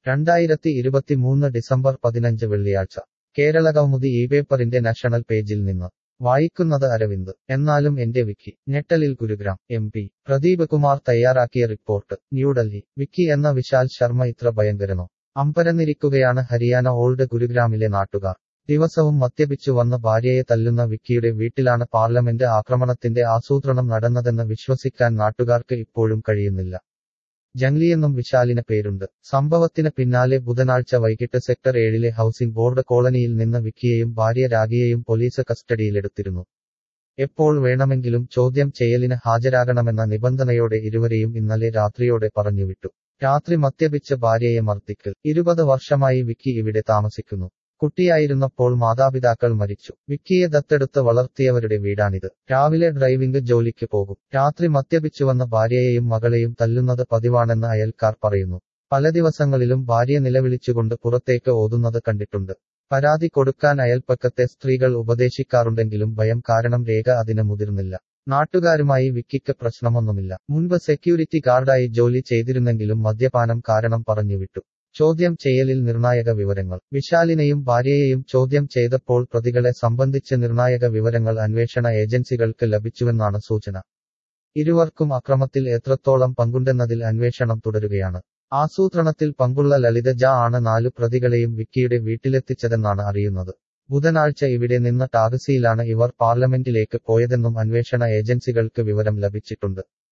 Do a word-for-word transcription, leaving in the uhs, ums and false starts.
രണ്ടായിരത്തി ഇരുപത്തിമൂന്ന് ഡിസംബർ പതിനഞ്ച് വെള്ളിയാഴ്ച കേരളകൗമുദി ഈ പേപ്പറിന്റെ നാഷണൽ പേജിൽ നിന്ന് വായിക്കുന്നത് അരവിന്ദ്. എന്നാലും എന്റെ വിക്കി ഞെട്ടലിൽ ഗുരുഗ്രാം. എം പി പ്രദീപ് കുമാർ തയ്യാറാക്കിയ റിപ്പോർട്ട്. ന്യൂഡൽഹി. വിക്കി എന്ന വിശാൽ ശർമ്മ ഇത്ര ഭയങ്കരനോ? അമ്പരന്നിരിക്കുകയാണ് ഹരിയാന ഓൾഡ് ഗുരുഗ്രാമിലെ നാട്ടുകാർ. ദിവസവും മദ്യപിച്ചു വന്ന് ഭാര്യയെ തല്ലുന്ന വിക്കിയുടെ വീട്ടിലാണ് പാർലമെന്റ് ആക്രമണത്തിന്റെ ആസൂത്രണം നടന്നതെന്ന് വിശ്വസിക്കാൻ നാട്ടുകാർക്ക് ഇപ്പോഴും കഴിയുന്നില്ല. ജംഗ്ലിയെന്നും വിശാലിന് പേരുണ്ട്. സംഭവത്തിന് പിന്നാലെ ബുധനാഴ്ച വൈകിട്ട് സെക്ടർ ഏഴിലെ ഹൌസിംഗ് ബോർഡ് കോളനിയിൽ നിന്ന് വിക്കിയെയും ഭാര്യ രാഗിയെയും പോലീസ് കസ്റ്റഡിയിലെടുത്തിരുന്നു. എപ്പോൾ വേണമെങ്കിലും ചോദ്യം ചെയ്യലിന് ഹാജരാകണമെന്ന നിബന്ധനയോടെ ഇരുവരെയും ഇന്നലെ രാത്രിയോടെ പറഞ്ഞുവിട്ടു. രാത്രി മദ്യപിച്ച് ഭാര്യയെ മർദ്ദിക്കൽ. ഇരുപത് വർഷമായി വിക്കി ഇവിടെ താമസിക്കുന്നു. കുട്ടിയായിരുന്നപ്പോൾ മാതാപിതാക്കൾ മരിച്ചു. വിക്കിയെ ദത്തെടുത്ത് വളർത്തിയവരുടെ വീടാണിത്. രാവിലെ ഡ്രൈവിംഗ് ജോലിക്ക് പോകും. രാത്രി മദ്യപിച്ചുവന്ന് ഭാര്യയെയും മകളെയും തല്ലുന്നത് പതിവാണെന്ന് അയൽക്കാർ പറയുന്നു. പല ദിവസങ്ങളിലും ഭാര്യ നിലവിളിച്ചുകൊണ്ട് പുറത്തേക്ക് ഓതുന്നത് കണ്ടിട്ടുണ്ട്. പരാതി കൊടുക്കാൻ അയൽപ്പക്കത്തെ സ്ത്രീകൾ ഉപദേശിക്കാറുണ്ടെങ്കിലും ഭയം കാരണം രേഖ അതിന് മുതിർന്നില്ല. നാട്ടുകാരുമായി വിക്കിക്ക് പ്രശ്നമൊന്നുമില്ല. മുൻപ് സെക്യൂരിറ്റി ഗാർഡായി ജോലി ചെയ്തിരുന്നെങ്കിലും മദ്യപാനം കാരണം പറഞ്ഞുവിട്ടു. ചോദ്യം ചെയ്യലിൽ നിർണായക വിവരങ്ങൾ. വിശാലിനെയും ഭാര്യയെയും ചോദ്യം ചെയ്തപ്പോൾ പ്രതികളെ സംബന്ധിച്ച് നിർണായക വിവരങ്ങൾ അന്വേഷണ ഏജൻസികൾക്ക് ലഭിച്ചുവെന്നാണ് സൂചന. ഇരുവർക്കും അക്രമത്തിൽ എത്രത്തോളം പങ്കുണ്ടെന്നതിൽ അന്വേഷണം തുടരുകയാണ്. ആസൂത്രണത്തിൽ പങ്കുള്ള ലളിത ജ ആണ് നാലു പ്രതികളെയും വിക്കിയുടെ വീട്ടിലെത്തിച്ചതെന്നാണ് അറിയുന്നത്. ബുധനാഴ്ച ഇവിടെ നിന്ന് ടാക്സിയിലാണ് ഇവർ പാർലമെന്റിലേക്ക് പോയതെന്നും അന്വേഷണ ഏജൻസികൾക്ക് വിവരം ലഭിച്ചിട്ടുണ്ട്.